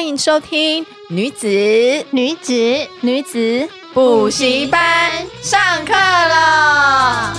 迎收听女子补习班上课了。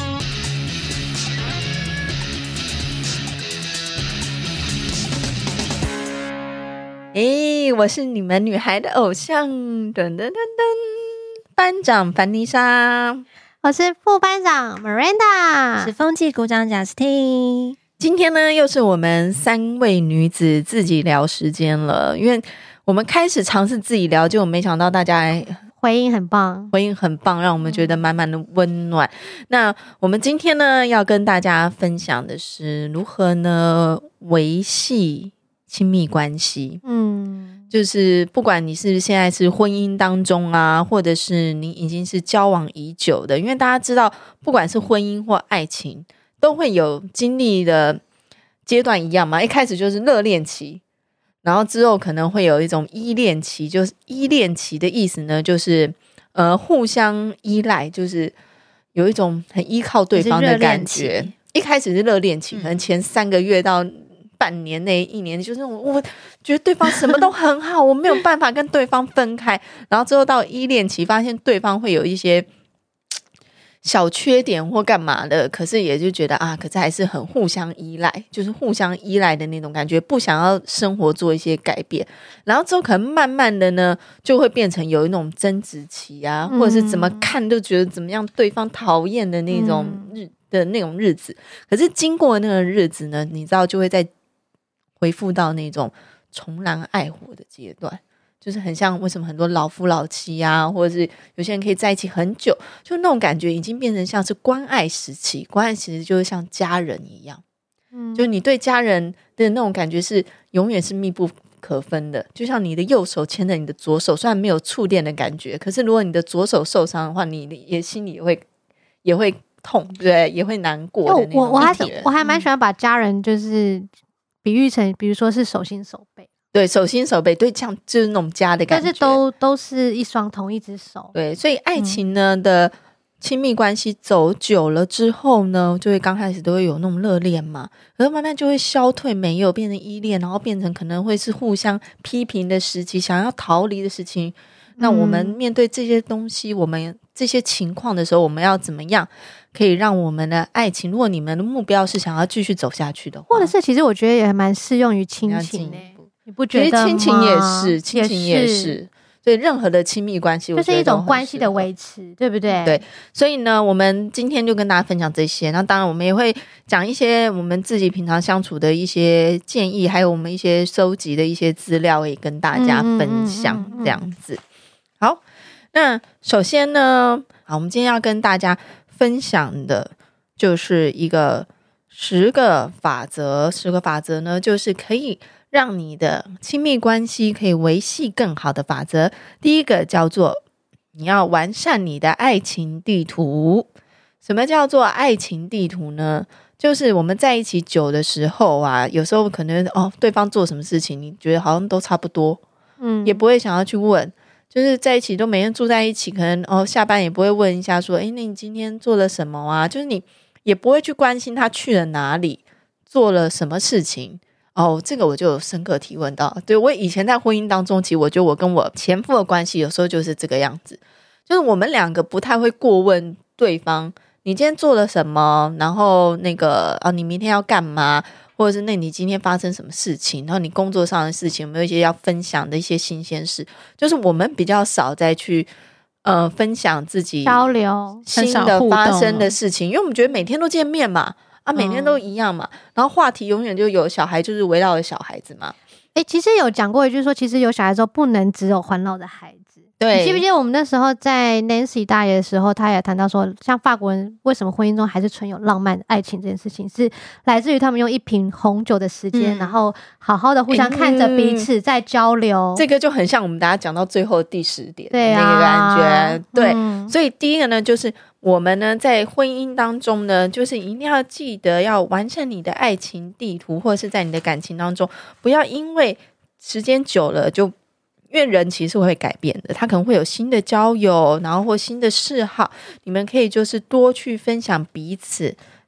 我是你们女孩的偶像，噔噔噔噔，班长凡妮莎， 我是副班长 Miranda， 是风纪股长贾斯汀。 今天呢，又是我们3位女子自己聊时间了，因为我们开始尝试自己聊，结果没想到大家回应很棒， 让我们觉得满满的温暖。那我们今天呢，要跟大家分享的是如何呢维系亲密关系。就是不管你是现在是婚姻当中啊，或者是你已经是交往已久的，因为大家知道，不管是婚姻或爱情，都会有经历的阶段一样嘛。一开始就是热恋期，然后之后可能会有一种依恋期。就是依恋期的意思呢，就是互相依赖，就是有一种很依靠对方的感觉。一开始是热恋期，可能前3个月到半年内1年，就是我觉得对方什么都很好，我没有办法跟对方分开。然后之后到依恋期，发现对方会有一些小缺点或干嘛的，可是也就觉得可是还是很互相依赖，就是互相依赖的那种感觉，不想要生活做一些改变。然后之后可能慢慢的呢，就会变成有一种争执期啊，或者是怎么看都觉得怎么样对方讨厌的那种日子。可是经过那个日子呢，你知道就会再恢复到那种重燃爱火的阶段，就是很像为什么很多老夫老妻啊，或者是有些人可以在一起很久，就那种感觉已经变成像是关爱时期。关爱其实就是像家人一样，就你对家人的那种感觉是永远是密不可分的。就像你的右手牵着你的左手，虽然没有触电的感觉，可是如果你的左手受伤的话，你也心里也会痛，对，也会难过的那种。 我还蛮喜欢把家人就是比喻成，比如说是手心手背。 对，手心手背，对，像就是那种家的感觉， 就是都是一双同一只手。 对，所以爱情呢的亲密关系走久了之后呢，就会刚开始都会有那种热恋嘛，然后慢慢就会消退，没有变成依恋，然后变成可能会是互相批评的时期，想要逃离的事情。那我们面对这些东西，我们这些情况的时候，我们要怎么样可以让我们的爱情，如果你们的目标是想要继续走下去的话， 或者是其实我觉得也蛮适用于亲情你不觉得吗？ 亲情也是，所以任何的亲密关系我觉得就是一种关系的维持，对不对？ 对，所以呢，我们今天就跟大家分享这些。那当然我们也会讲一些我们自己平常相处的一些建议，还有我们一些收集的一些资料，也跟大家分享这样子。好，那首先呢，我们今天要跟大家分享的就是一个10个法则。10个法则呢，就是可以让你的亲密关系可以维系更好的法则。第一个叫做你要完善你的爱情地图。什么叫做爱情地图呢？就是我们在一起久的时候啊，有时候可能对方做什么事情你觉得好像都差不多，也不会想要去问。就是在一起都每天住在一起，可能下班也不会问一下说那你今天做了什么啊？就是你也不会去关心他去了哪里，做了什么事情。这个我就有深刻体会到。对，我以前在婚姻当中，其实我觉得我跟我前夫的关系有时候就是这个样子，就是我们2个不太会过问对方你今天做了什么，然后那个你明天要干嘛，或者是那你今天发生什么事情，然后你工作上的事情有没有一些要分享的一些新鲜事，就是我们比较少再去分享自己交流新的发生的事情，因为我们觉得每天都见面嘛，每天都一样嘛，然后话题永远就有小孩，就是围绕着小孩子嘛。 其实有讲过一句说，其实有小孩之后不能只有环绕着孩子。 对， 你记不记得我们那时候在 Nancy 大爷的时候，他也谈到说，像法国人为什么婚姻中还是存有浪漫爱情这件事情，是来自于他们用一瓶红酒的时间，然后好好的互相看着彼此在交流。 这个就很像我们大家讲到最后第10点的那个感觉。对，所以第一个呢，就是我们呢在婚姻当中呢，就是一定要记得要完善你的爱情地图，或者是在你的感情当中，不要因为时间久了就。因为人其实会改变的，他可能会有新的交友，然后或新的嗜好，你们可以就是多去分享彼此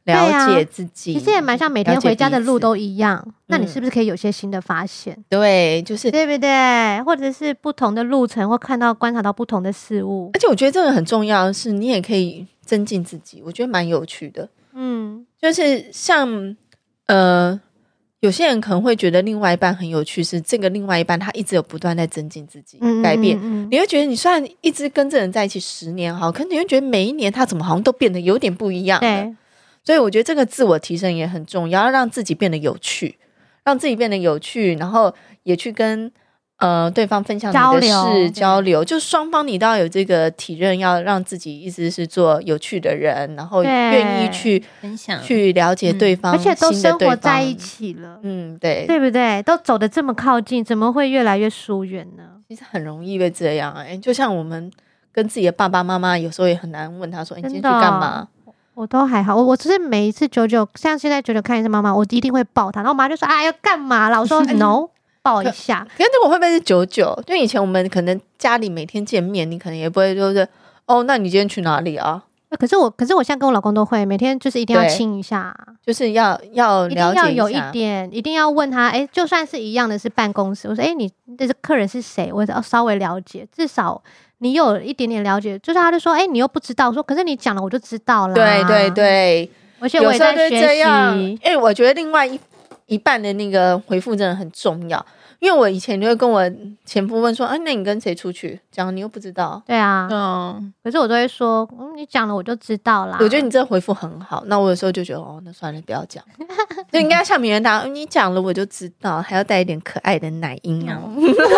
了解自己， 其实也蛮像每天回家的路都一样，那你是不是可以有些新的发现？ 对，就是对不对？或者是不同的路程，或观察到不同的事物。 而且我觉得这个很重要的是，你也可以增进自己，我觉得蛮有趣的。就是像有些人可能会觉得另外一半很有趣，是这个另外一半他一直有不断在增进自己，改变。你会觉得你虽然一直跟这人在一起10年好，可是你会觉得每一年他怎么好像都变得有点不一样了。对，所以我觉得这个自我提升也很重要，要让自己变得有趣，让自己变得有趣，然后也去跟对方分享你的事交流，就双方你都要有这个体认，要让自己一直是做有趣的人，然后愿意去分享、 去了解对方， 而且都生活在一起了， 对不对？都走得这么靠近，怎么会越来越疏远呢？ 其实很容易会这样就像我们跟自己的爸爸妈妈，有时候也很难问他说：“你今天去干嘛？” 我都还好，我只是每一次9像现在9看一次妈妈，我一定会抱她，然后我妈就说：“啊，要干嘛啦？”我说：“No。”抱一下， 可是我会不会是99？就以前我们可能家里每天见面，你可能也不会就是那你今天去哪里啊？ 可是我现在跟我老公都会每天就是一定要亲一下， 就是要了解一下， 一定要有一点，一定要问他，就算是一样的是办公室，我说你这是客人是谁，我要稍微了解，至少你有一点点了解，就是他就说你又不知道，我说可是你讲了我就知道了， 对， 而且我也在学习， 我觉得另外一半的那个回复真的很重要。因为我以前就会跟我前夫问说那你跟谁出去？讲你又不知道。 对啊，可是我都会说你讲了我就知道啦。 我觉得你这个回复很好，那我有时候就觉得那算了，不要讲，就应该像名人答你讲了我就知道，还要带一点可爱的奶音哦。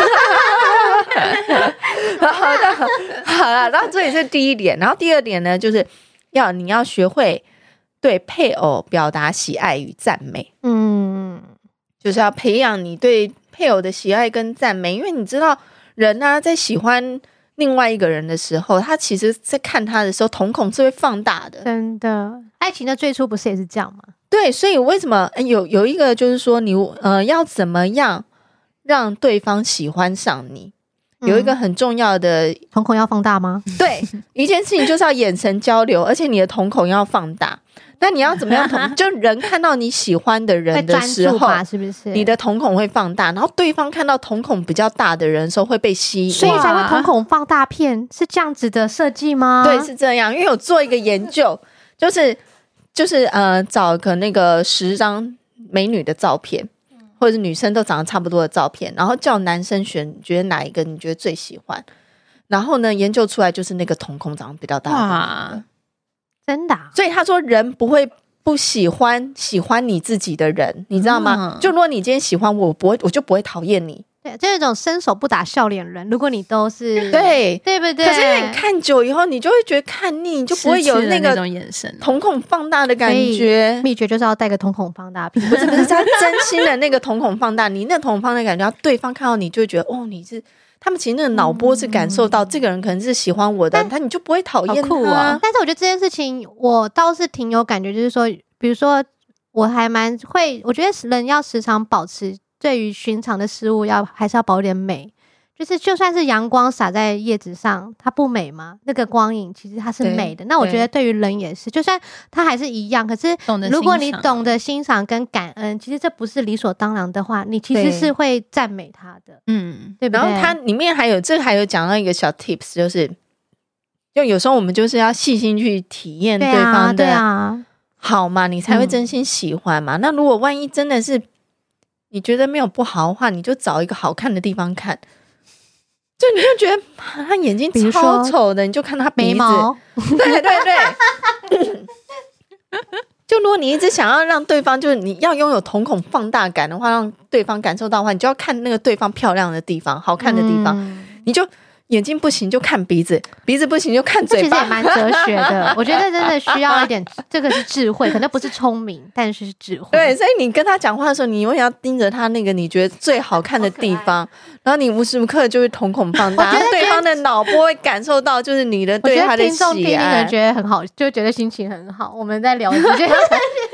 好了，然后这也是第一点，然后第二点呢，就是你要学会对配偶表达喜爱与赞美。就是要培养你对配偶的喜爱跟赞美，因为你知道人在喜欢另外一个人的时候，他其实在看他的时候瞳孔是会放大的。 真的，爱情的最初不是也是这样吗？ 对，所以为什么有一个就是说你要怎么样让对方喜欢上你，有一个很重要的瞳孔要放大吗？ 对，一件事情就是要眼神交流，而且你的瞳孔要放大。那你要怎么样就人看到你喜欢的人的时候， 是不是你的瞳孔会放大，然后对方看到瞳孔比较大的人的时候会被吸引， 所以才会瞳孔放大片，是这样子的设计吗？ 对，是这样。因为有做一个研究，就是找个那个10张美女的照片，或者是女生都长得差不多的照片，然后叫男生选，觉得哪一个你觉得最喜欢，然后呢研究出来就是那个瞳孔长得比较大的那个。 真的所以他说人不会不喜欢你自己的人，你知道吗？就如果你今天喜欢我，我就不会讨厌你。 对，这种伸手不打笑脸人，如果你都是对不对？ 可是你看久以后，你就会觉得看腻，你就不会有那种眼神， 瞳孔放大的感觉。 秘诀就是要带个瞳孔放大片， 不是他真心的那个瞳孔放大，你那瞳孔放大的感觉，对方看到你就会觉得你是。他们其实那个脑波是感受到这个人可能是喜欢我的，你就不会讨厌他。 但是我觉得这件事情我倒是挺有感觉，就是说，比如说我还蛮会，我觉得人要时常保持对于寻常的事物还是要保点美。就是就算是阳光洒在叶子上，它不美吗？那个光影其实它是美的。那我觉得对于人也是，就算它还是一样，可是如果你懂得欣赏跟感恩，其实这不是理所当然的话，你其实是会赞美它的。对不对？ 然后它里面还有讲到一个小 tips， 就有时候我们就是要细心去体验对方的好嘛，你才会真心喜欢嘛。那如果万一真的是你觉得没有不好的话，你就找一个好看的地方看。就你就觉得他眼睛超丑的，你就看他鼻子， 眉毛， 对。就如果你一直想要让对方，就是你要拥有瞳孔放大感的话，让对方感受到的话，你就要看那个对方漂亮的地方、好看的地方，你就眼睛不行就看鼻子，鼻子不行就看嘴巴。 其实也蛮哲学的，我觉得真的需要一点，这个是智慧，可能不是聪明，但是智慧。 对，所以你跟他讲话的时候，你永远要盯着他那个你觉得最好看的地方，然后你无时无刻就会瞳孔放大，对方的脑波会感受到就是你的对他的喜爱。 我觉得听众听觉得很好，就觉得心情很好。我们在聊这件， 这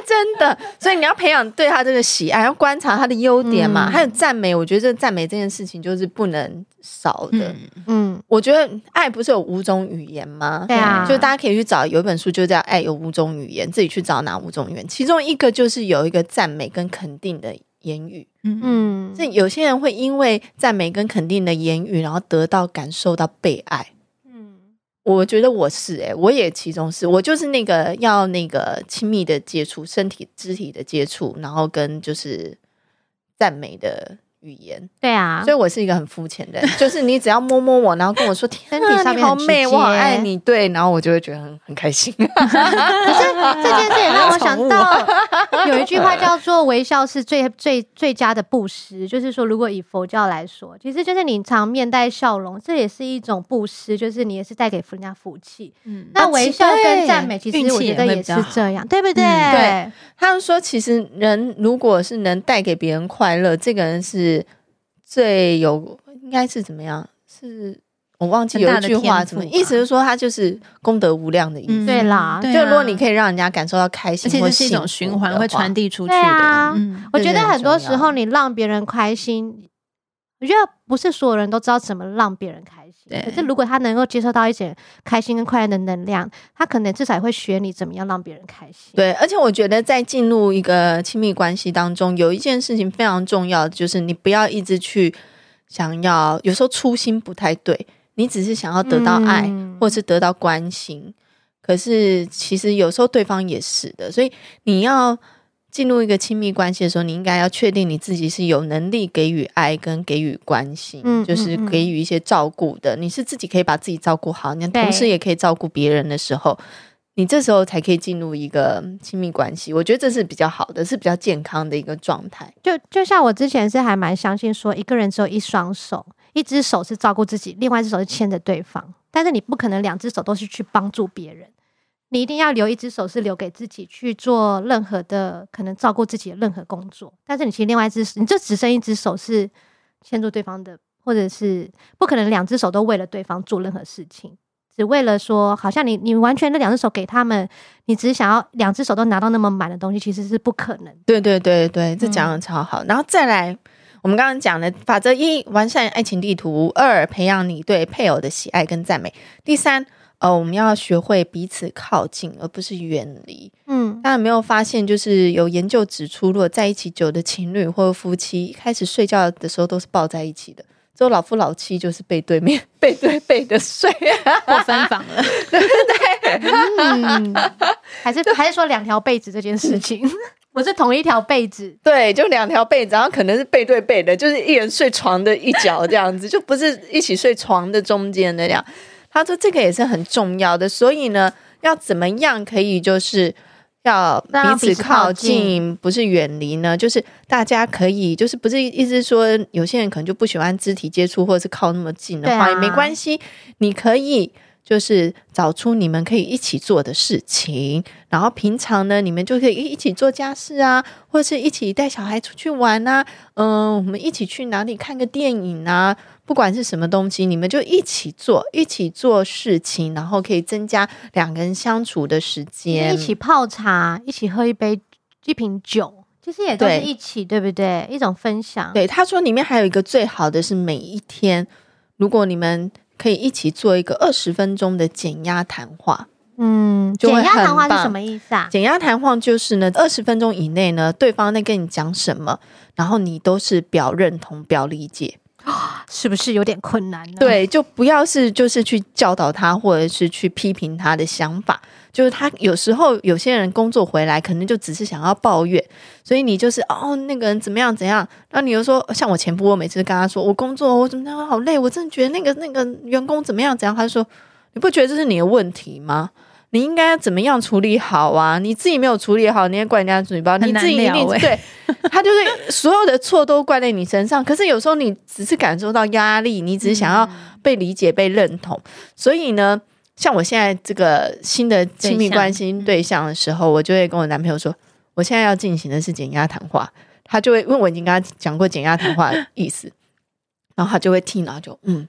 真的。所以你要培养对他这个喜爱，要观察他的优点嘛，还有赞美。我觉得这赞美这件事情就是不能少的。我觉得爱不是有5种语言吗？ 对啊， 就大家可以去找，有一本书就叫《爱有5种语言》，自己去找哪5种语言，其中一个就是有一个赞美跟肯定的言语。这有些人会因为赞美跟肯定的言语，然后感受到被爱。我觉得我也其中是，我就是那个要那个亲密的接触，身体肢体的接触，然后跟就是赞美的语言。 对啊， 所以我是一个很肤浅的人，就是你只要摸摸我，然后跟我说天啊你好美，我好爱你，对，然后我就会觉得很开心。可是这件事也让我想到有一句话叫做微笑是最佳的布施，就是说如果以佛教来说，其实就是你常面带笑容，这也是一种布施，就是你也是带给人家福气。那微笑跟赞美其实我觉得也是这样，对不对？ 对，他们说其实人如果是能带给别人快乐，这个人是最有应该是怎么样，是我忘记有一句话什么意思，就是说他就是功德无量的意思。 对啦， 就如果你可以让人家感受到开心， 而且是一种循环会传递出去的。 我觉得很多时候你让别人开心，我觉得不是所有人都知道怎么让别人开心，可是如果他能够接受到一些开心跟快乐的能量，他可能至少会学你怎么样让别人开心。 对，而且我觉得在进入一个亲密关系当中，有一件事情非常重要的，就是你不要一直去想要，有时候初心不太对，你只是想要得到爱，或是得到关心，可是其实有时候对方也是的，所以你要进入一个亲密关系的时候，你应该要确定你自己是有能力给予爱跟给予关心，就是给予一些照顾的，你是自己可以把自己照顾好，你同时也可以照顾别人的时候，你这时候才可以进入一个亲密关系。我觉得这是比较好的，是比较健康的一个状态。 就像我之前是还蛮相信说，一个人只有一双手，一只手是照顾自己，另外一只手是牵着对方，但是你不可能2只手都是去帮助别人，你一定要留一只手是留给自己去做任何的可能照顾自己的任何工作，但是你其实另外一只手，你就只剩一只手是牵住对方的，或者是不可能2只手都为了对方做任何事情，只为了说好像你完全那2只手给他们，你只是想要2只手都拿到那么满的东西，其实是不可能。 对对对对，这讲得超好。然后再来我们刚刚讲的法则1，完善爱情地图；2，培养你对配偶的喜爱跟赞美；第3，我们要学会彼此靠近，而不是远离。大家有没有发现，就是有研究指出，如果在一起久的情侣或夫妻，一开始睡觉的时候都是抱在一起的，之后老夫老妻就是背对面背对背的睡， 或分房了， 对不对？ 还是说2条被子这件事情不是同一条被子， 对，就2条被子，然后可能是背对背的，就是一人睡床的一角这样子，就不是一起睡床的中间的这样。他说这个也是很重要的，所以呢，要怎么样可以就是要彼此靠近，不是远离呢？就是大家可以，就是不是意思说有些人可能就不喜欢肢体接触，或者是靠那么近的话，也没关系，你可以就是找出你们可以一起做的事情，然后平常呢，你们就可以一起做家事啊，或者是一起带小孩出去玩啊，我们一起去哪里看个电影啊。不管是什么东西，你们就一起做事情，然后可以增加2个人相处的时间， 一起泡茶，一起喝一瓶酒，其实也都是一起， 对不对？一种分享。 对，他说里面还有一个最好的是每一天，如果你们可以一起做一个20分钟的减压谈话。 减压谈话是什么意思啊？ 减压谈话就是呢，20分钟以内呢，对方在跟你讲什么，然后你都是表认同、表理解。 是不是有点困难呢？ 对，就不要是就是去教导他，或者是去批评他的想法。就是他有时候有些人工作回来，可能就只是想要抱怨，所以你就是那个人怎么样怎样，然后你又说，像我前夫，我每次跟他说我工作我怎么样好累，我真的觉得那个员工怎么样怎样，他就说你不觉得这是你的问题吗？你应该怎么样处理好啊？你自己没有处理好，你也怪人家嘴巴，你自己一定对他就是所有的错都怪在你身上。可是有时候你只是感受到压力，你只是想要被理解、被认同。所以呢，像我现在这个新的亲密关系对象的时候，我就会跟我男朋友说，我现在要进行的是减压谈话。他就会，因为我已经跟他讲过减压谈话的意思，然后他就会听，然后就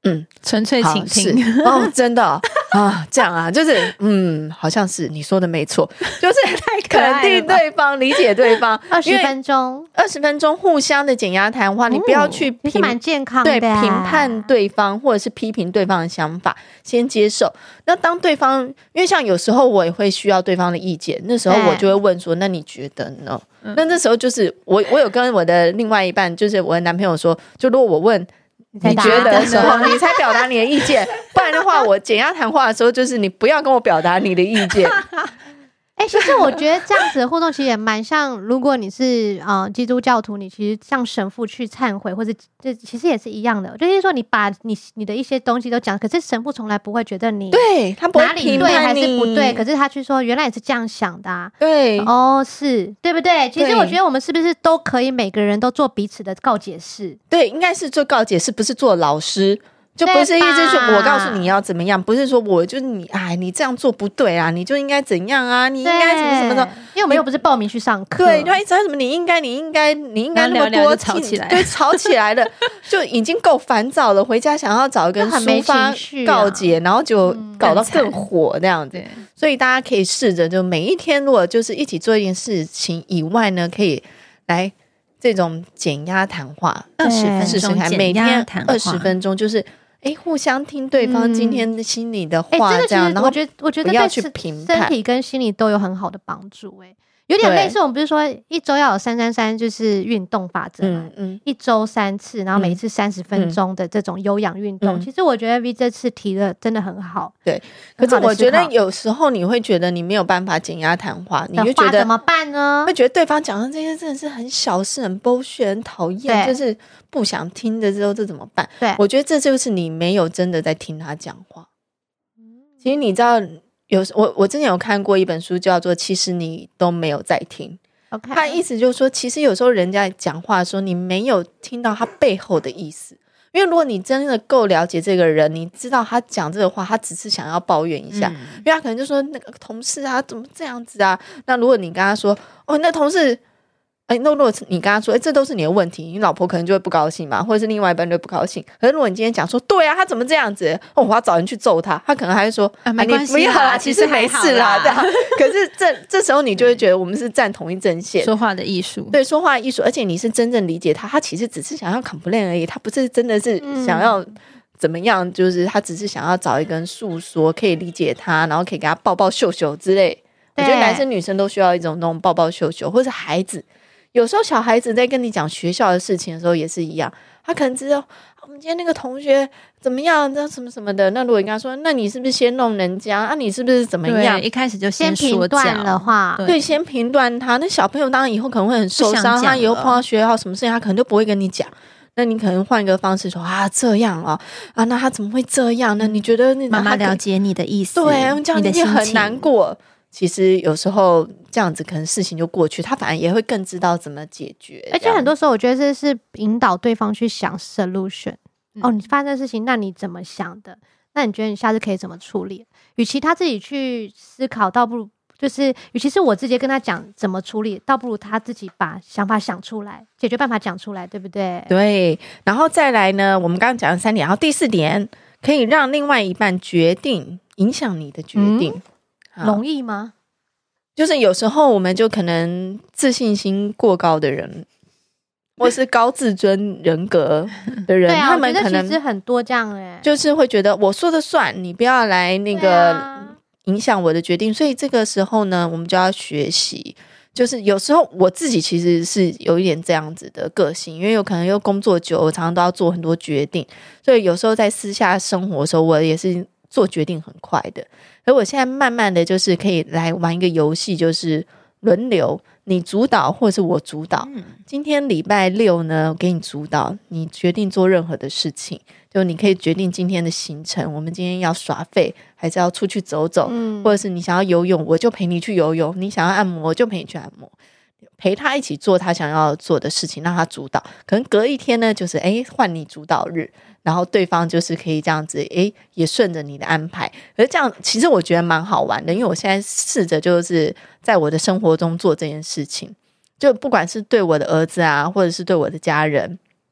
纯粹倾听哦，真的啊，这样啊，就是好像是你说的没错，就是肯定对方，理解对方。 20分钟互相的减压谈话，你不要去其实蛮健康的， 对，评判对方或者是批评对方的想法，先接受。那当对方，因为像有时候我也会需要对方的意见，那时候我就会问说，那你觉得呢？那时候就是我有跟我的另外一半，就是我的男朋友说，就如果我问你觉得的时候，你才表达你的意见，不然的话，我减压谈话的时候，就是你不要跟我表达你的意见。 其实我觉得这样子的互动其实也蛮像，如果你是基督教徒，你其实向神父去忏悔，或者这其实也是一样的，就是说你把你的一些东西都讲，可是神父从来不会觉得你对他不会哪里对还是不对，可是他去说原来你是这样想的啊， 对是对不对？其实我觉得我们是不是都可以每个人都做彼此的告解室？ 对，应该是做告解室，不是做老师。就不是一直说我告诉你要怎么样，不是说我就是你，你这样做不对啊，你就应该怎样啊，你应该什么什么的， 因为我们又不是报名去上课， 对，他一直什么你应该那么多吵起来， 对，吵起来了，就已经够烦躁了，回家想要找一个人抒发告解，然后就搞到更火这样子。所以大家可以试着，就每一天如果就是一起做一件事情以外呢，可以来这种减压谈话 20分钟， 每天20分钟，就是互相听对方今天的心里的话，这样，然后我觉得不要去评判， 身体跟心理都有很好的帮助。有点类似我们不是说一周要有333就是运动法则嘛，一周3次，然后每一次30分钟的这种有氧运动。其实我觉得 V 这次提的真的很好。 对，可是我觉得有时候你会觉得你没有办法减压谈话，你就觉得怎么办呢？ 会觉得对方讲的这些真的是很小事、很 bullshit、很讨厌，就是不想听的时候，这怎么办？ 对， 我觉得这就是你没有真的在听他讲话。其实你知道。我之前有看过一本书叫做其实你都没有在听，他意思就是说其实有时候人家讲话的时候你没有听到他背后的意思，因为如果你真的够了解这个人，你知道他讲这个话他只是想要抱怨一下，因为他可能就说那个同事啊怎么这样子啊，那如果你跟他说那同事那如果你跟他说这都是你的问题，你老婆可能就会不高兴嘛，或者是另外一半就会不高兴。可是如果你今天讲说对啊他怎么这样子我要找人去揍他，他可能还会说没关系啦， 你不要啦，其实没事啦这样。可是这时候你就会觉得我们是站同一阵线， 说话的艺术， 对，说话的艺术，而且你是真正理解他其实只是想要 complain 而已，他不是真的是想要怎么样，就是他只是想要找一个人诉说，可以理解他，然后可以给他抱抱秀秀之类。我觉得男生女生都需要一种那种抱抱秀秀，或者孩子有时候小孩子在跟你讲学校的事情的时候也是一样，他可能知道我们今天那个同学怎么样什么什么的，那如果你跟他说那你是不是先弄人家你是不是怎么样， 一开始就先评断的话， 对，先评断他，那小朋友当然以后可能会很受伤，他以后碰到学校什么事情他可能就不会跟你讲，那你可能换一个方式说这样那他怎么会这样呢？你觉得妈妈了解你的意思， 对，这样你很难过。其实有时候这样子可能事情就过去，他反而也会更知道怎么解决。 而且很多时候我觉得这是引导对方去想 solution。你发生的事情，那你怎么想的？那你觉得你下次可以怎么处理？与其他自己去思考，倒不如就是与其是我直接跟他讲怎么处理，倒不如他自己把想法想出来，解决办法讲出来，对不对？ 对。然后再来呢，我们刚刚讲了3点，然后第4点可以让另外一半决定，影响你的决定。 容易吗？ 就是有时候我们就可能自信心过高的人，或是高自尊人格的人，他们可能其实很多这样就是会觉得我说的算，你不要来那个影响我的决定。所以这个时候呢，我们就要学习。就是有时候我自己其实是有一点这样子的个性，因为有可能又工作久，我常常都要做很多决定，所以有时候在私下生活的时候，我也是做决定很快的。而我现在慢慢的就是可以来玩一个游戏，就是轮流，你主导或是我主导。今天礼拜6呢，我给你主导，你决定做任何的事情，就你可以决定今天的行程，我们今天要耍废还是要出去走走，或者是你想要游泳我就陪你去游泳，你想要按摩我就陪你去按摩，陪他一起做他想要做的事情，让他主导。可能隔一天呢，就是换你主导日，然后对方就是可以这样子也顺着你的安排。可是这样其实我觉得蛮好玩的，因为我现在试着就是在我的生活中做这件事情，就不管是对我的儿子啊，或者是对我的家人，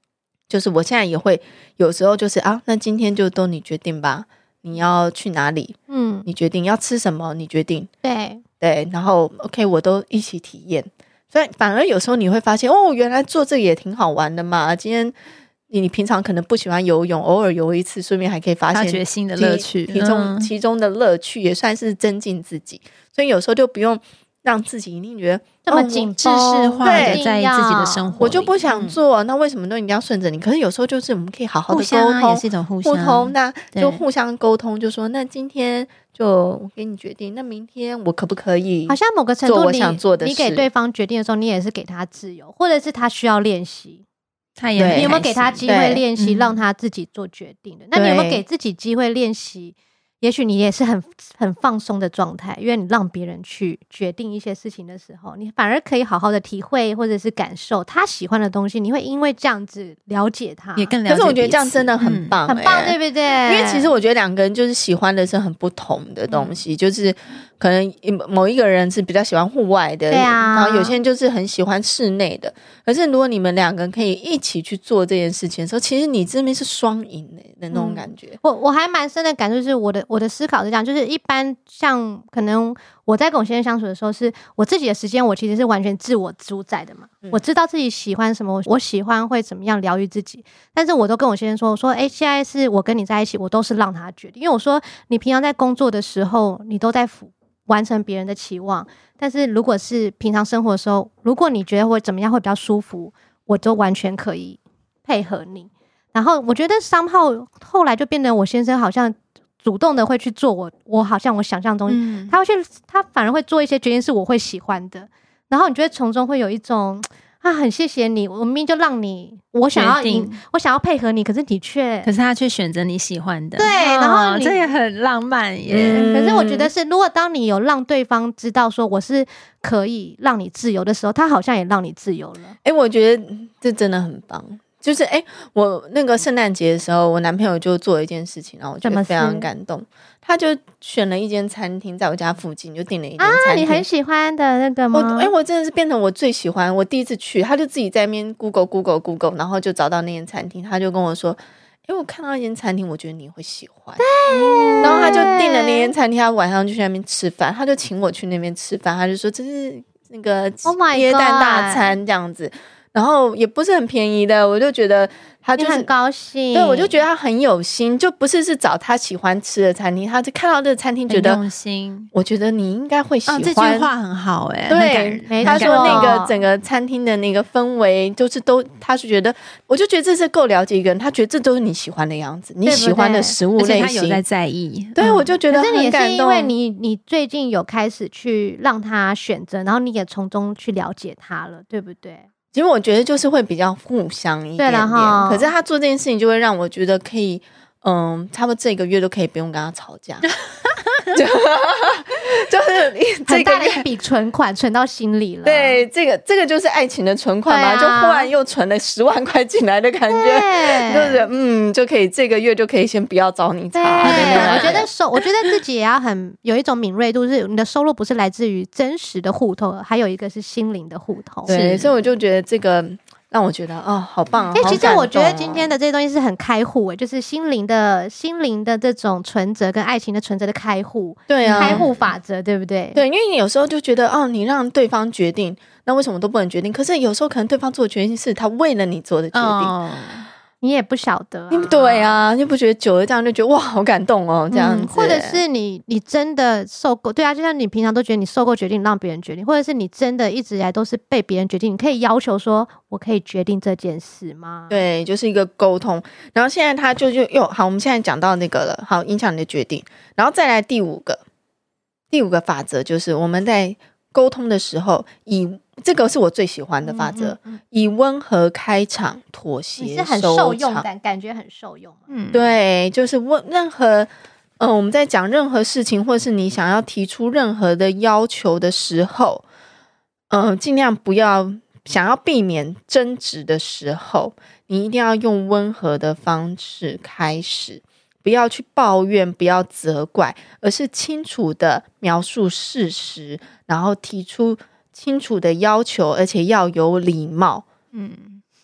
就是我现在也会有时候就是那今天就都你决定吧，你要去哪里，你决定要吃什么，你决定，对，然后 OK 我都一起体验，所以反而有时候你会发现原来做这个也挺好玩的嘛。今天你平常可能不喜欢游泳，偶尔游一次，顺便还可以发现新的乐趣， 其中的乐趣也算是增进自己。所以有时候就不用让自己一定觉得这么紧制式化的在自己的生活里， 我就不想做，那为什么都一定要顺着你？可是有时候就是我们可以好好的沟通， 也是一种互通，那就互相沟通，就说那今天就我给你决定，那明天我可不可以？ 好像某个程度做我想做的事， 你给对方决定的时候，你也是给他自由，或者是他需要练习。 你有没有给他机会练习，让他自己做决定的？那你有没有给自己机会练习？也许你也是很放松的状态，因为你让别人去决定一些事情的时候，你反而可以好好的体会或者是感受他喜欢的东西，你会因为这样子了解他， 也更了解。 可是我觉得这样真的很棒， 很棒，对不对？ 因为其实我觉得两个人就是喜欢的是很不同的东西，就是可能某一个人是比较喜欢户外的，然后有些人就是很喜欢室内的。可是如果你们两个人可以一起去做这件事情的时候，其实你这边是双赢的那种感觉。 我还蛮深的感受是我的思考是这样，就是一般像可能我在跟我先生相处的时候，是我自己的时间，我其实是完全自我主宰的嘛。我知道自己喜欢什么，我喜欢会怎么样疗愈自己，但是我都跟我先生说，我说现在是我跟你在一起，我都是让他决定，因为我说你平常在工作的时候，你都在完成别人的期望，但是如果是平常生活的时候，如果你觉得会怎么样会比较舒服，我都完全可以配合你。然后我觉得somehow后来就变得我先生好像主动的会去做我好像我想象中，他反而会做一些决定是我会喜欢的，然后你觉得从中会有一种很谢谢你，我明明就让你，我想要配合你，可是他却选择你喜欢的， 对，然后这也很浪漫耶。 可是我觉得是，如果当你有让对方知道说我是可以让你自由的时候，他好像也让你自由了。 我觉得这真的很棒。就是我那个圣诞节的时候，我男朋友就做了一件事情，然后我觉得非常感动。他就选了一间餐厅，在我家附近就订了一间餐厅。 你很喜欢的那个吗？ 我真的是变成我最喜欢。我第一次去，他就自己在那边 Google， 然后就找到那间餐厅。他就跟我说：“我看到一间餐厅，我觉得你会喜欢。”然后他就订了那间餐厅，他晚上就去那边吃饭，他就请我去那边吃饭。他就说：“这是那个耶诞大餐这样子。”然后也不是很便宜的，我就觉得他就是很高兴。 对，我就觉得他很有心，就不是找他喜欢吃的餐厅，他就看到这个餐厅觉得用心。 我觉得你应该会喜欢。 这句话很好对，他说那个整个餐厅的那个氛围，就是他是觉得，我就觉得这是够了解一个人，他觉得这都是你喜欢的样子，你喜欢的食物类型， 而且他有在意。 对，我就觉得很感动。 可是你是因为你最近有开始去让他选择，然后你也从中去了解他了，对不对？ 其实我觉得就是会比较互相一点点，可是他做这件事情就会让我觉得可以，差不多这个月都可以不用跟他吵架。就是很大的一笔存款存到心里了。 对，这个就是爱情的存款嘛，就忽然又存了10万块进来的感觉，就是就可以这个月就可以先不要找你吵。 我觉得自己也要有一种敏锐度，是你的收入不是来自于真实的户头，还有一个是心灵的户头。 对，所以我就觉得这个让我觉得好棒。 其实我觉得今天的这些东西是很开户，就是心灵的这种存折跟爱情的存折的开户。 对啊， 开户法则，对不对？ 对，因为你有时候就觉得你让对方决定，那为什么都不能决定？可是有时候可能对方做的决定是他为了你做的决定。 你也不晓得对啊，你不觉得久了这样就觉得哇好感动这样子。 或者是你真的受够，对啊，就像你平常都觉得你受够决定让别人决定，或者是你真的一直以来都是被别人决定，你可以要求说我可以决定这件事吗？ 对，就是一个沟通。然后现在他就好，我们现在讲到那个了，好，影响你的决定。然后再来第五个法则，就是我们在沟通的时候这个是我最喜欢的法则，以温和开场，妥协收场。你是很受用感觉很受用。 对，就是任何我们在讲任何事情，或是你想要提出任何的要求的时候，尽量不要想要避免争执的时候，你一定要用温和的方式开始，不要去抱怨，不要责怪，而是清楚的描述事实，然后提出清楚的要求，而且要有礼貌。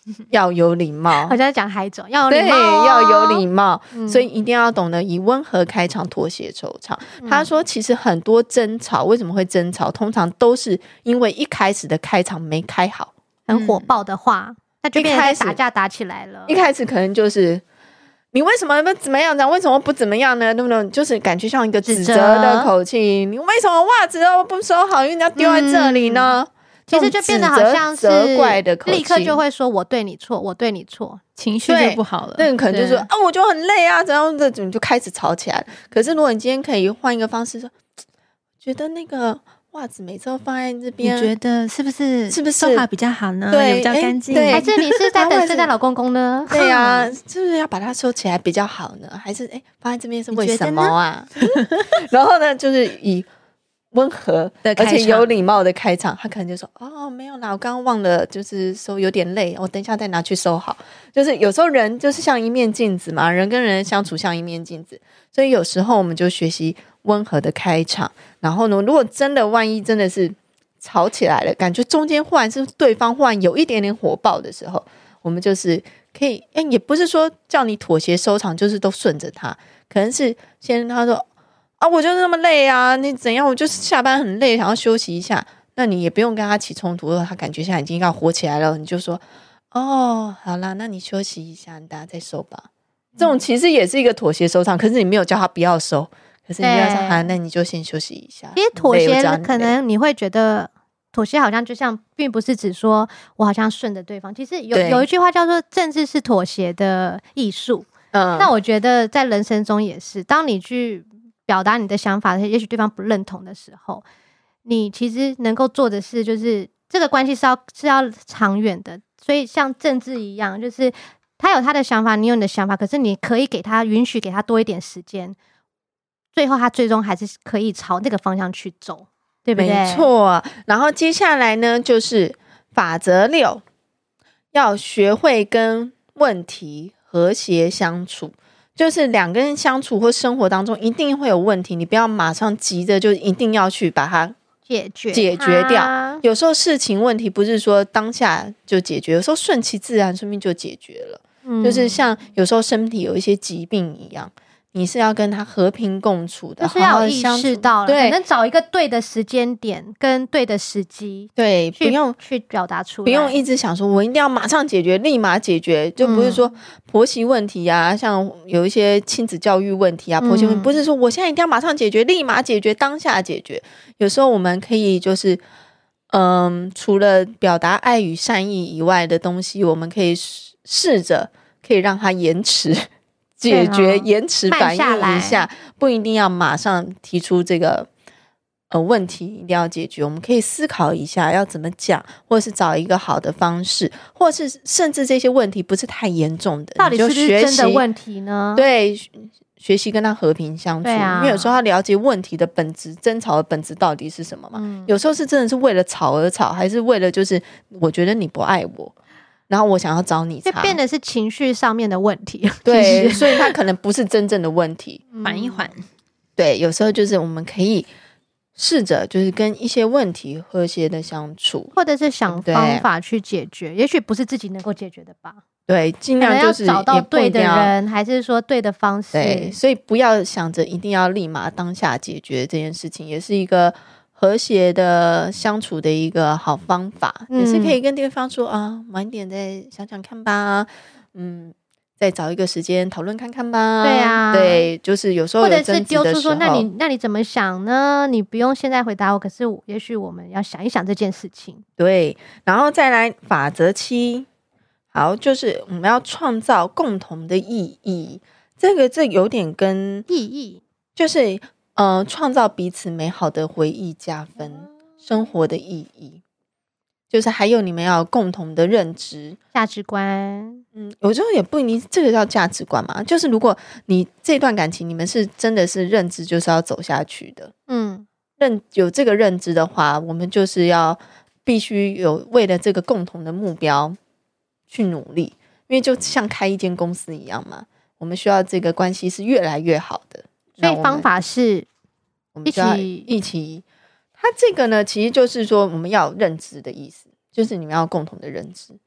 要有礼貌， 好像讲海总要有礼貌、 对，要有礼貌，所以一定要懂得以温和开场，妥协收场。他说，其实很多争吵为什么会争吵，通常都是因为一开始的开场没开好， 很火爆的话，那就变成打架打起来了。 一开始可能就是你为什么不怎么样，为什么不怎么样呢？对不对？就是感觉像一个指责的口气，你为什么袜子都不收好，因为人家丢在这里呢？ 其实就变得好像是责怪的口气， 立刻就会说我对你错，我对你错， 情绪就不好了。 那可能就说啊，我就很累啊，怎样的，你就开始吵起来了。可是如果你今天可以换一个方式说，觉得那个袜子每次都放在这边， 你觉得是不是收好比较好呢？对，比较干净。 还是你是在等圣诞老公公呢？ 对呀，是不是要把它收起来比较好呢？还是放在这边是为什么啊？然后呢，就是以温和的而且有礼貌的开场，他可能就说哦没有啦，我刚刚忘了，就是收有点累，我等一下再拿去收好。就是有时候人就是像一面镜子嘛，人跟人相处像一面镜子，所以有时候我们就学习温和的开场。然后呢，如果真的万一真的是吵起来了，感觉中间忽然是对方忽然有一点点火爆的时候，我们就是可以也不是说叫你妥协收场，就是都顺着他，可能是先他说啊，我就是那么累啊，你怎样？我就是下班很累，想要休息一下。那你也不用跟他起冲突，他感觉现在已经要火起来了，你就说哦，好啦，那你休息一下，你等下再收吧。这种其实也是一个妥协收场，可是你没有叫他不要收，可是你要说好，那你就先休息一下。 其实妥协可能你会觉得妥协好像就像并不是指说我好像顺着对方，其实有一句话叫做政治是妥协的艺术。那我觉得在人生中也是，当你去表达你的想法，也许对方不认同的时候，你其实能够做的事就是这个关系是要长远的。所以像政治一样，就是他有他的想法，你有你的想法，可是你可以允许给他多一点时间，最后他最终还是可以朝那个方向去走，对不对？ 没错。然后接下来呢，就是法则6，要学会跟问题和谐相处。就是两个人相处或生活当中一定会有问题，你不要马上急着就一定要去把它解决掉。有时候事情问题不是说当下就解决，有时候顺其自然，说不定就解决了。就是像有时候身体有一些疾病一样，你是要跟他和平共处的， 就是要有意识到了，可能找一个对的时间点跟对的时机， 对，不用去表达出来， 不用一直想说我一定要马上解决，立马解决，就不是说婆媳问题啊，像有一些亲子教育问题啊，婆媳问题不是说我现在一定要马上解决，立马解决，当下解决。有时候我们可以就是除了表达爱与善意以外的东西，我们可以试着可以让它延迟解决，延迟反应一下，不一定要马上提出这个问题一定要解决，我们可以思考一下要怎么讲，或者是找一个好的方式，或者是甚至这些问题不是太严重的， 到底是不是真的问题呢？ 对，学习跟他和平相处，因为有时候要了解问题的本质，争吵的本质到底是什么嘛。有时候是真的是为了吵而吵，还是为了就是我觉得你不爱我，然后我想要找你茬， 就变得是情绪上面的问题。 对，所以它可能不是真正的问题。 缓一缓。 对，有时候就是我们可以试着就是跟一些问题和谐的相处， 或者是想方法去解决，也许不是自己能够解决的吧。 对，尽量就是要找到对的人，还是说对的方式。 对，所以不要想着一定要立马当下解决这件事情，也是一个和谐的相处的一个好方法，也是可以跟对方说啊，晚点再想想看吧，再找一个时间讨论看看吧。 对啊， 对，就是有时候有争执的时候，或者是丢出说， 那你怎么想呢？你不用现在回答我，可是也许我们要想一想这件事情。 对，然后再来法则7。好，就是我们要创造共同的意义，这有点跟意义， 就是创造彼此美好的回忆加分，生活的意义，就是还有你们要有共同的认知、 价值观。 有时候也不一定这个叫价值观嘛，就是如果你这段感情你们是真的是认知就是要走下去的，有这个认知的话，我们就是要必须有为了这个共同的目标去努力，因为就像开一间公司一样嘛，我们需要这个关系是越来越好的。 所以方法是我们就要一起。它这个呢，其实就是说我们要有认知的意思，就是你们要有共同的认知。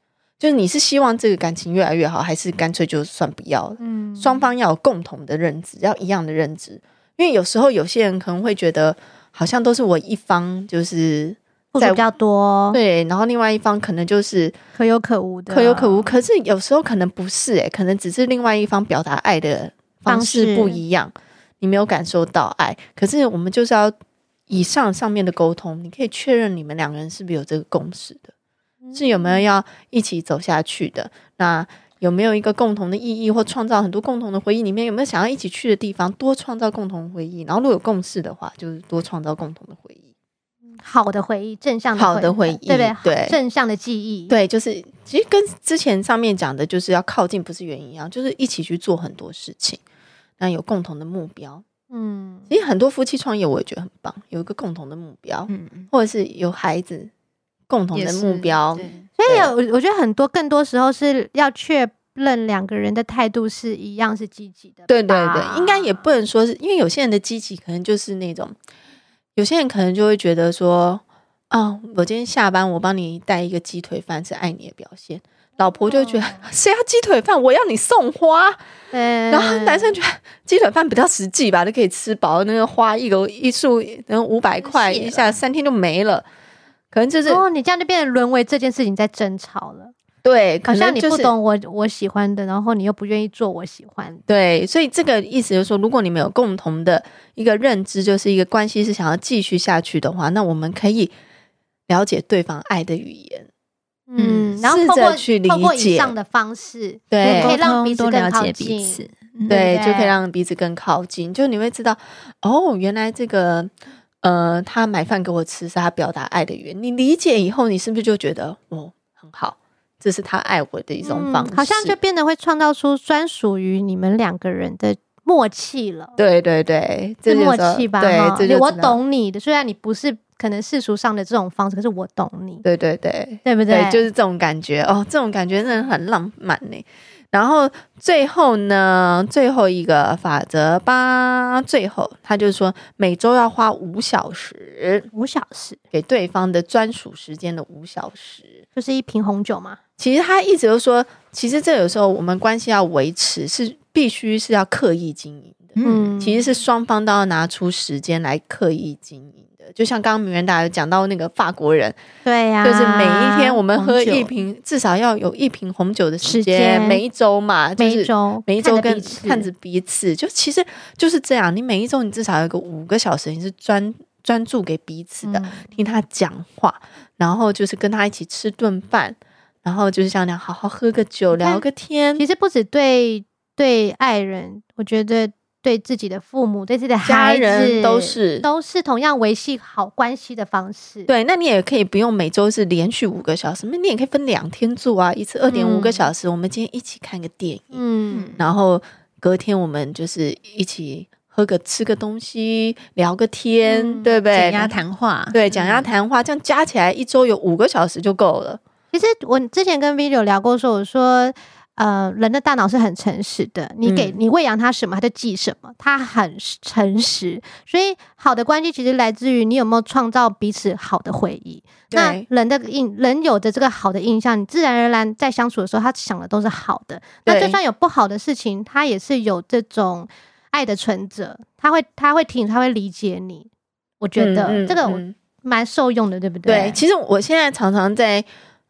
就是你是希望这个感情越来越好，还是干脆就算不要了？双方要有共同的认知，要一样的认知。因为有时候有些人可能会觉得好像都是我一方就是付出比较多， 对，然后另外一方可能就是可有可无的， 可是有时候可能不是可能只是另外一方表达爱的方式不一样，你没有感受到爱。可是我们就是要以上面的沟通，你可以确认你们两个人是不是有这个共识的，是有没有要一起走下去的，那有没有一个共同的意义，或创造很多共同的回忆，里面有没有想要一起去的地方，多创造共同回忆。然后如果有共识的话，就是多创造共同的回忆， 好的回忆，正向的回忆， 对不对？ 对， 正向的记忆， 对，就是其实跟之前上面讲的就是要靠近不是原因一样，就是一起去做很多事情，那有共同的目标。其实很多夫妻创业我也觉得很棒，有一个共同的目标，或者是有孩子共同的目标。 所以我觉得更多时候是要确认两个人的态度是一样，是积极的。 对，应该也不能说是因为有些人的积极可能就是那种，有些人可能就会觉得说我今天下班我帮你带一个鸡腿饭是爱你的表现，老婆就觉得谁要鸡腿饭，我要你送花。然后男生觉得鸡腿饭比较实际吧，就可以吃饱，那个花一束500块，一下3天就没了。可能就是你这样就变成沦为这件事情在争吵了。 对， 好像你不懂我喜欢的，然后你又不愿意做我喜欢的。 对，所以这个意思就是说，如果你们有共同的一个认知，就是一个关系是想要继续下去的话，那我们可以了解对方爱的语言， 然后透过以上的方式， 对， 可以让彼此更靠近， 近， 对，就可以让彼此更靠近。就你会知道，原来这个他买饭给我吃是他表达爱的语言。你理解以后，你是不是就觉得很好？这是他爱我的一种方式， 好像就变得会创造出专属于你们两个人的默契了。 对， 是默契吧？ 对， 我懂你的，虽然你不是可能世俗上的这种方式，可是我懂你。 对， 对不对？ 对，就是这种感觉这种感觉真的很浪漫呢。然后最后一个法则吧，最后他就是说每周要花5小时给对方的专属时间的5小时， 就是一瓶红酒嘛。 其实他一直都说，其实这有时候我们关系要维持是必须是要刻意经营的，其实是双方都要拿出时间来刻意经营的。就像刚刚明媛达有讲到那个法国人， 对呀， 就是每一天我们喝一瓶，至少要有1瓶红酒的时间，每一周嘛，就是每一周跟看着彼此，就其实就是这样。你每一周你至少有个5个小时，你是专注给彼此的，听他讲话，然后就是跟他一起吃顿饭。然后就是像那样好好喝个酒聊个天。 其实不止对爱人，我觉得对自己的父母对自己的孩子家人都是同样维系好关系的方式。 对，那你也可以不用每周是连续5个小时，你也可以分2天做啊，一次2.5个小时，我们今天一起看个电影，然后隔天我们就是一起吃个东西聊个天，对不对？ 讲压谈话， 对，讲压谈话，这样加起来一周有5个小时就够了。 其实我之前跟 Video 聊过说，我说人的大脑是很诚实的，你喂养他什么他就记什么，他很诚实，所以好的关系其实来自于你有没有创造彼此好的回忆。那人有的这个好的印象，你自然而然在相处的时候他想的都是好的，那就算有不好的事情，他也是有这种爱的存折，他会听，他会理解你。我觉得这个我蛮受用的，对不对？ 对，其实我现在常常在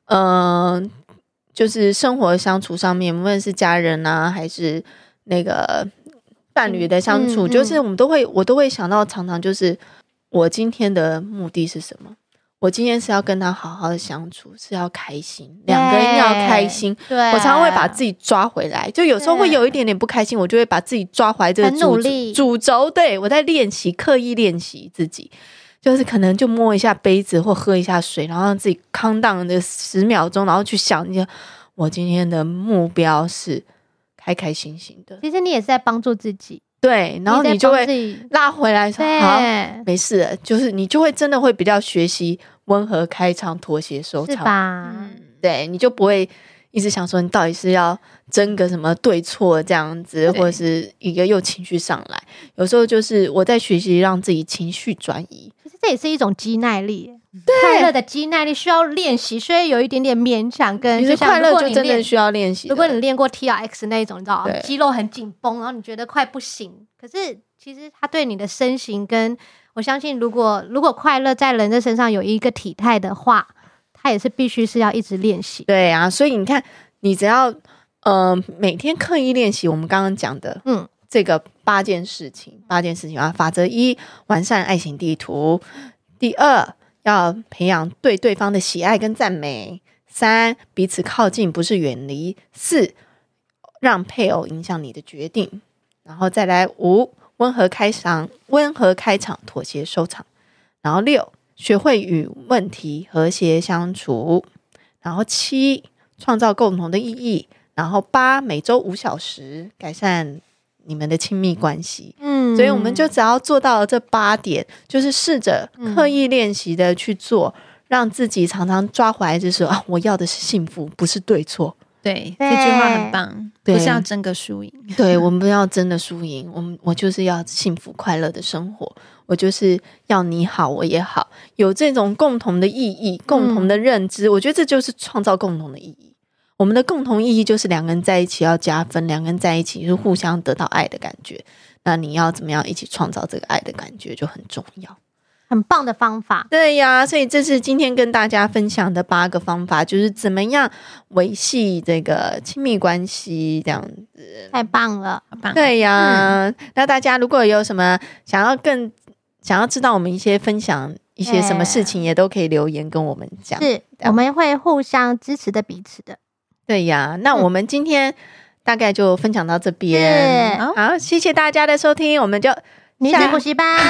就是生活相处上面，无论是家人啊，还是那个伴侣的相处，就是我都会想到，常常就是我今天的目的是什么？我今天是要跟他好好的相处，是要开心，两个人要开心。 对， 我常常会把自己抓回来，就有时候会有一点点不开心，我就会把自己抓回来这个主轴。对，我在练习，刻意练习自己。就是可能就摸一下杯子或喝一下水，然后让自己calm down的10秒钟，然后去想我今天的目标是开开心心的。 其实你也是在帮助自己， 对，然后你就会拉回来说好，没事了，就是你就会真的会比较学习温和开场，妥协收场， 是吧？ 对，你就不会一直想说你到底是要争个什么对错这样子，或者是一个又情绪上来。有时候就是我在学习让自己情绪转移。 这也是一种肌耐力， 快乐的肌耐力需要练习，所以有一点点勉强跟。 其实快乐就真的需要练习。 如果你练过 TRX 那一种，你知道肌肉很紧绷，然后你觉得快不行，可是其实它对你的身形跟我相信，如果快乐在人的身上有一个体态的话，它也是必须是要一直练习。 对啊，所以你看，你只要每天刻意练习，我们刚刚讲的这个8件事情啊。法则1，完善爱情地图；第2，要培养对对方的喜爱跟赞美；3，彼此靠近不是远离；4，让配偶影响你的决定；然后再来5，温和开场，妥协收场；然后6，学会与问题和谐相处；然后7，创造共同的意义；然后8，每周5小时改善你们的亲密关系。所以我们就只要做到了这8点，就是试着刻意练习的去做，让自己常常抓回来，就是说我要的是幸福，不是对错。 对，这句话很棒，不是要争个输赢。 对，我们不要争的输赢，我就是要幸福快乐的生活，我就是要你好我也好，有这种共同的意义，共同的认知，我觉得这就是创造共同的意义。我们的共同意义就是两个人在一起要加分，两个人在一起就是互相得到爱的感觉，那你要怎么样一起创造这个爱的感觉就很重要。 很棒的方法。 对呀，所以这是今天跟大家分享的8个方法，就是怎么样维系这个亲密关系，这样子。 太棒了， 对呀，那大家如果有什么想要知道我们一些分享一些什么事情，也都可以留言跟我们讲， 是我们会互相支持的彼此的。 对呀，那我们今天大概就分享到这边，好，谢谢大家的收听，我们就女子补习班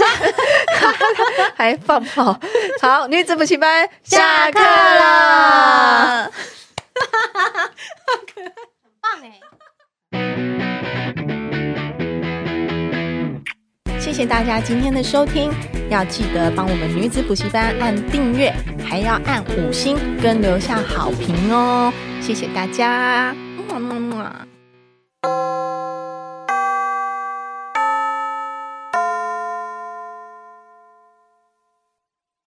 还放炮，好，女子补习班下课了， 很棒耶！ 谢谢大家今天的收听，要记得帮我们女子补习班按订阅，还要按5星跟留下好评哦，谢谢大家，么么么。